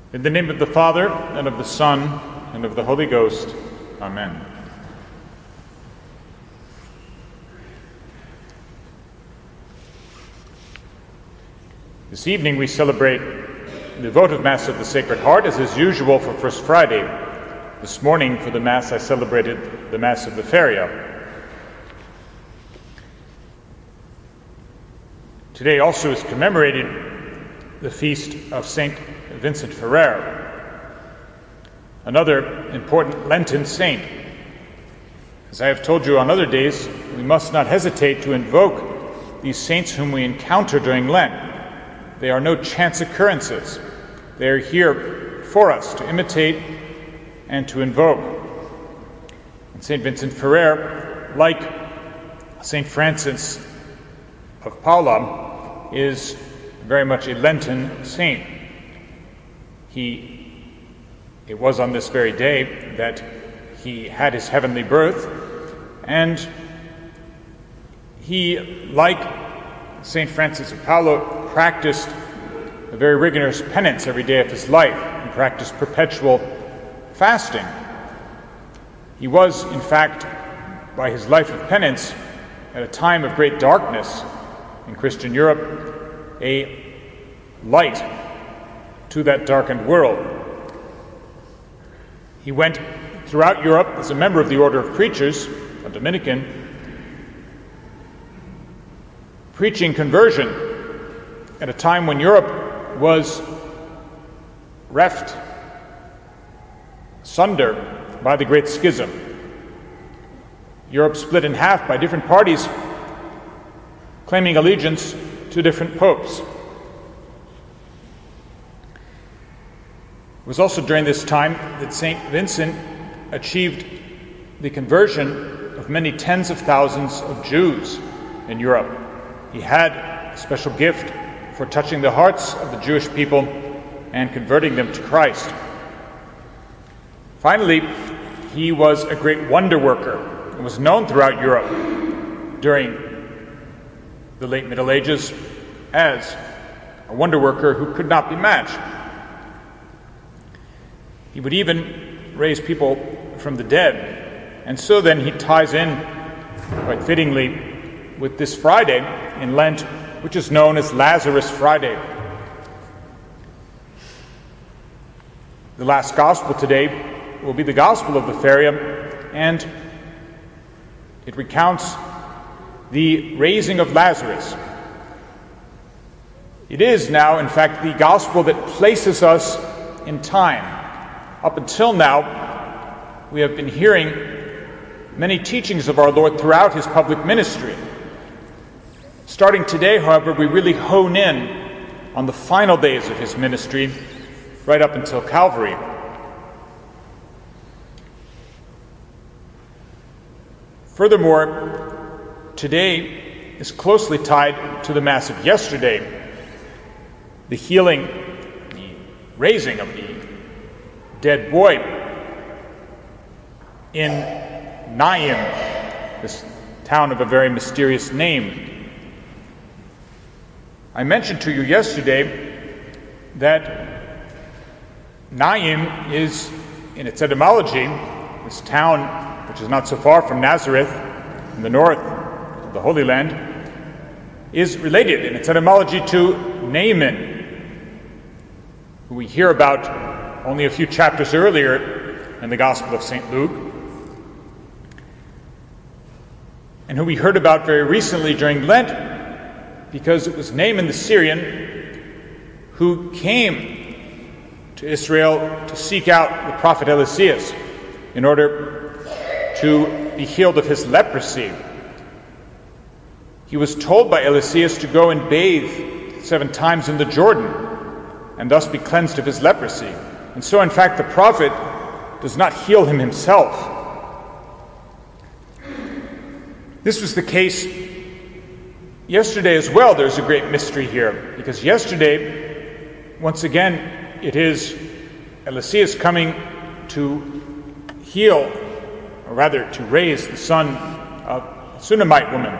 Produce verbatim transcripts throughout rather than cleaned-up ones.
In the name of the Father, and of the Son, and of the Holy Ghost. Amen. This evening we celebrate the votive Mass of the Sacred Heart, as is usual for First Friday. This morning, for the Mass, I celebrated the Mass of the Feria. Today also is commemorated the feast of Saint Vincent Ferrer, another important Lenten saint. As I have told you on other days, we must not hesitate to invoke these saints whom we encounter during Lent. They are no chance occurrences. They are here for us to imitate and to invoke. And Saint Vincent Ferrer, like Saint Francis of Paula, is very much a Lenten saint. He, it was on this very day that he had his heavenly birth, and he, like Saint Francis of Paula, practiced a very rigorous penance every day of his life and practiced perpetual fasting. He was, in fact, by his life of penance, at a time of great darkness in Christian Europe, a light to that darkened world. He went throughout Europe as a member of the Order of Preachers, a Dominican, preaching conversion at a time when Europe was reft asunder by the Great Schism. Europe split in half by different parties claiming allegiance to different popes. It was also during this time that Saint Vincent achieved the conversion of many tens of thousands of Jews in Europe. He had a special gift for touching the hearts of the Jewish people and converting them to Christ. Finally, he was a great wonder worker and was known throughout Europe during the late Middle Ages as a wonder worker who could not be matched. He would even raise people from the dead. And so then he ties in, quite fittingly, with this Friday in Lent, which is known as Lazarus Friday. The last Gospel today will be the Gospel of the Feria, and it recounts the raising of Lazarus. It is now, in fact, the Gospel that places us in time. Up until now, we have been hearing many teachings of our Lord throughout his public ministry. Starting today, however, we really hone in on the final days of his ministry, right up until Calvary. Furthermore, today is closely tied to the Mass of yesterday, the healing, the raising of the dead boy in Naim, this town of a very mysterious name. I mentioned to you yesterday that Naim is, in its etymology, this town which is not so far from Nazareth in the north of the Holy Land, is related in its etymology to Naaman, who we hear about only a few chapters earlier in the Gospel of Saint Luke, and who we heard about very recently during Lent, because it was Naaman the Syrian who came to Israel to seek out the prophet Eliseus in order to be healed of his leprosy. He was told by Eliseus to go and bathe seven times in the Jordan and thus be cleansed of his leprosy. And so, in fact, the prophet does not heal him himself. This was the case yesterday as well. There's a great mystery here, because yesterday, once again, it is Eliseus coming to heal, or rather to raise the son of a Shunammite woman.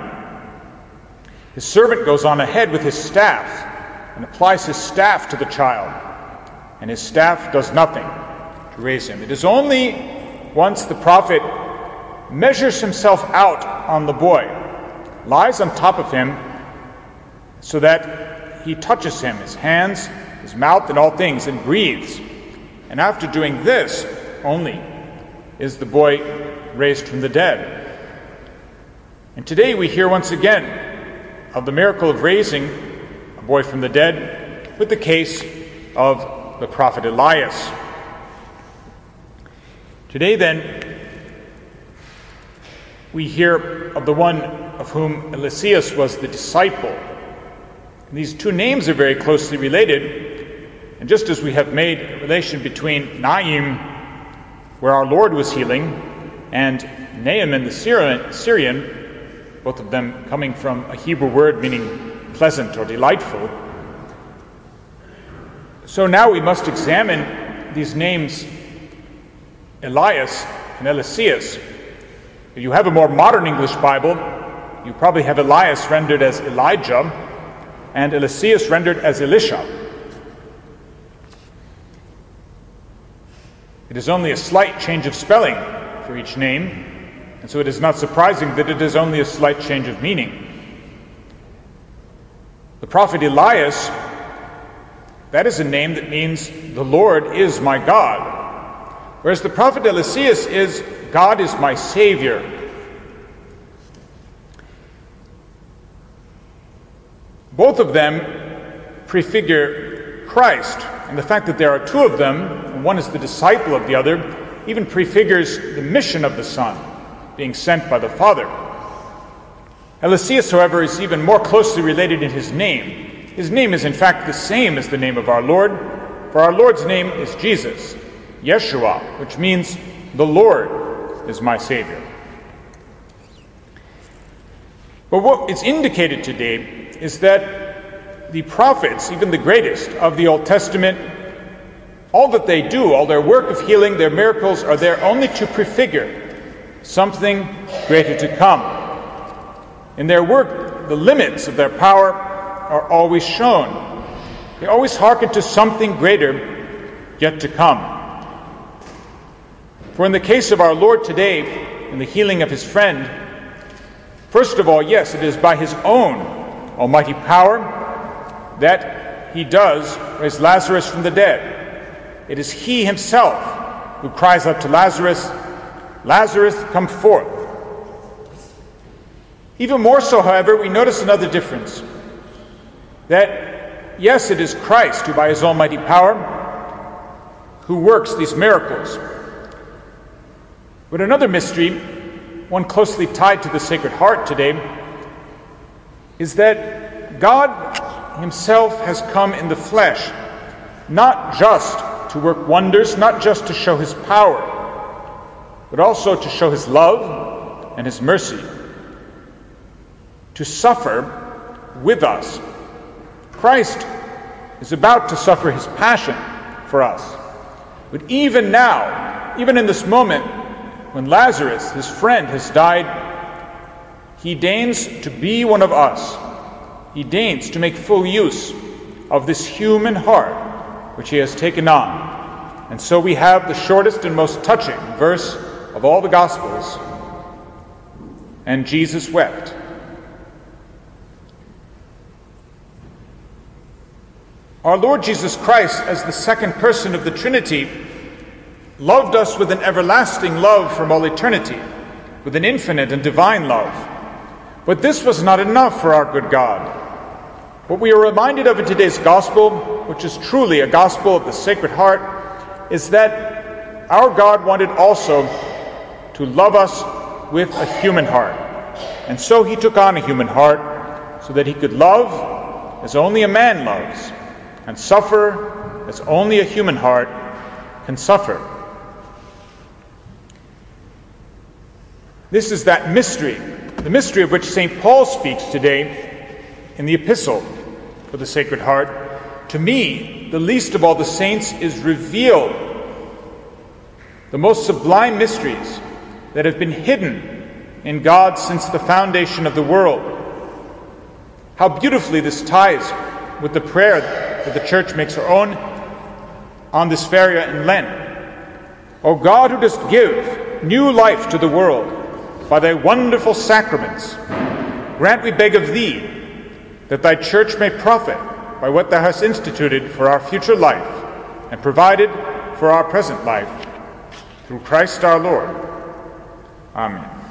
His servant goes on ahead with his staff and applies his staff to the child. and his staff does nothing to raise him. It is only once the prophet measures himself out on the boy, lies on top of him so that he touches him, his hands, his mouth, and all things, and breathes. And after doing this only is the boy raised from the dead. And today we hear once again of the miracle of raising a boy from the dead with the case of the prophet Elias. Today then, we hear of the one of whom Eliseus was the disciple. And these two names are very closely related, and just as we have made a relation between Naim, where our Lord was healing, and Naaman the Syrian, Syrian, both of them coming from a Hebrew word meaning pleasant or delightful. So now we must examine these names, Elias and Eliseus. If you have a more modern English Bible, you probably have Elias rendered as Elijah and Eliseus rendered as Elisha. It is only a slight change of spelling for each name, and so it is not surprising that it is only a slight change of meaning. The prophet Elias, that is a name that means the Lord is my God. Whereas the prophet Eliseus is, God is my Savior. Both of them prefigure Christ, and the fact that there are two of them, and one is the disciple of the other, even prefigures the mission of the Son, being sent by the Father. Eliseus, however, is even more closely related in his name. His name is in fact the same as the name of our Lord, for our Lord's name is Jesus, Yeshua, which means the Lord is my Savior. But what is indicated today is that the prophets, even the greatest of the Old Testament, all that they do, all their work of healing, their miracles, are there only to prefigure something greater to come. In their work, the limits of their power are always shown. They always hearken to something greater yet to come. For in the case of our Lord today, in the healing of his friend, first of all, yes, it is by his own almighty power that he does raise Lazarus from the dead. It is he himself who cries out to Lazarus, Lazarus, come forth. Even more so, however, we notice another difference. That, yes, it is Christ who by his almighty power who works these miracles. But another mystery, one closely tied to the Sacred Heart today, is that God himself has come in the flesh, not just to work wonders, not just to show his power, but also to show his love and his mercy, to suffer with us. Christ is about to suffer his passion for us. But even now, even in this moment, when Lazarus, his friend, has died, he deigns to be one of us. He deigns to make full use of this human heart which he has taken on. And so we have the shortest and most touching verse of all the Gospels. And Jesus wept. Our Lord Jesus Christ, as the second person of the Trinity, loved us with an everlasting love from all eternity, with an infinite and divine love. But this was not enough for our good God. What we are reminded of in today's gospel, which is truly a gospel of the Sacred Heart, is that our God wanted also to love us with a human heart. And so he took on a human heart so that he could love as only a man loves, and suffer as only a human heart can suffer. This is that mystery, the mystery of which Saint Paul speaks today in the Epistle for the Sacred Heart. To me, the least of all the saints, is revealed the most sublime mysteries that have been hidden in God since the foundation of the world. How beautifully this ties with the prayer that the Church makes her own. on this Feria in Lent. O God, who dost give new life to the world by thy wonderful sacraments, grant, we beg of thee, that thy church may profit by what thou hast instituted for our future life and provided for our present life, through Christ our Lord. Amen.